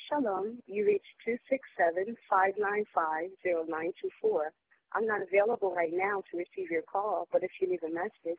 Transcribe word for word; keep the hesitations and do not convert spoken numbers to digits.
Shalom, you reached two six seven, five nine five, zero nine two four. I'm not available right now to receive your call, but if you leave a message,